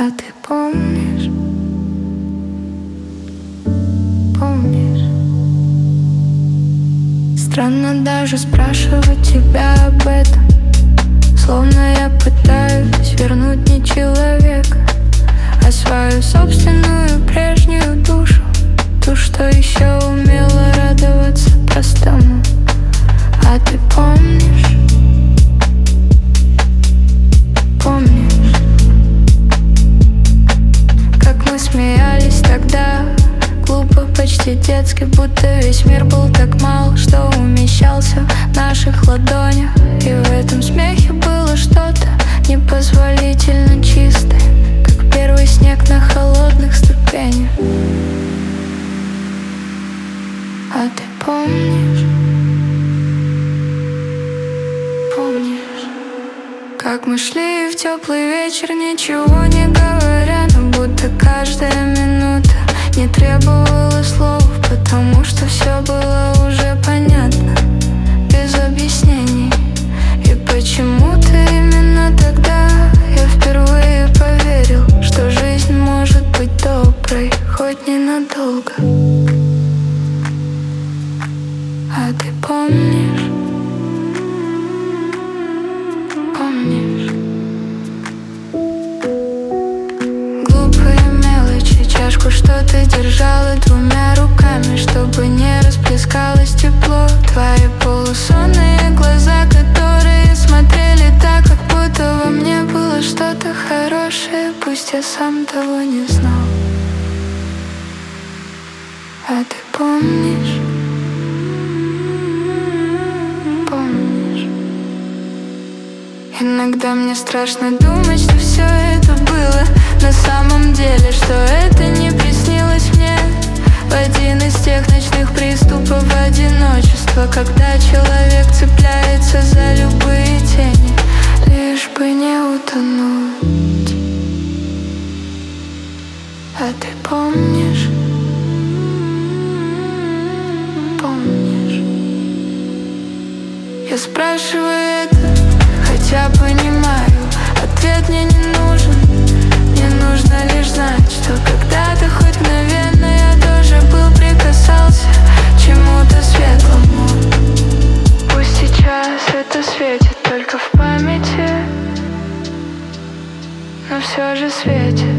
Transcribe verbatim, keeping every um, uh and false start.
А ты помнишь, помнишь? Странно даже спрашивать тебя об этом, словно я пытаюсь вернуть не человека, а свою собственную прежнюю душу, ту, что еще умела радоваться простому. А ты помнишь, помнишь, как мы смеялись тогда, глупо, почти детски, будто весь мир был так мал, что умещался в наших ладонях. И в этом смехе было что-то непозволительно чистое, как первый снег на холодных ступенях. А ты помнишь, помнишь, как мы шли в теплый вечер, ничего не говоря, но будто каждая минута не требовала слов, потому что все было уже понятно, без объяснений. И почему-то именно тогда я впервые поверил, что жизнь может быть доброй, хоть ненадолго. А ты помнишь, помнишь глупые мелочи, чашку, что ты держала двумя руками, чтобы не расплескалось тепло, твои полусонные глаза, которые смотрели так, как будто во мне было что-то хорошее, пусть я сам того не знал. А ты помнишь, помнишь? Иногда мне страшно думать, что все это было на самом деле, что это не приснилось мне в один из тех ночных приступов одиночества, когда человек цепляется за любые тени, лишь бы не утонуть. А ты помнишь, помнишь? Я спрашиваю это, хотя понимаю, ответ мне не нужен. Мне нужно лишь знать, что когда-то хоть мгновенно я тоже был, прикасался к чему-то светлому. Пусть сейчас это светит только в памяти, но все же светит.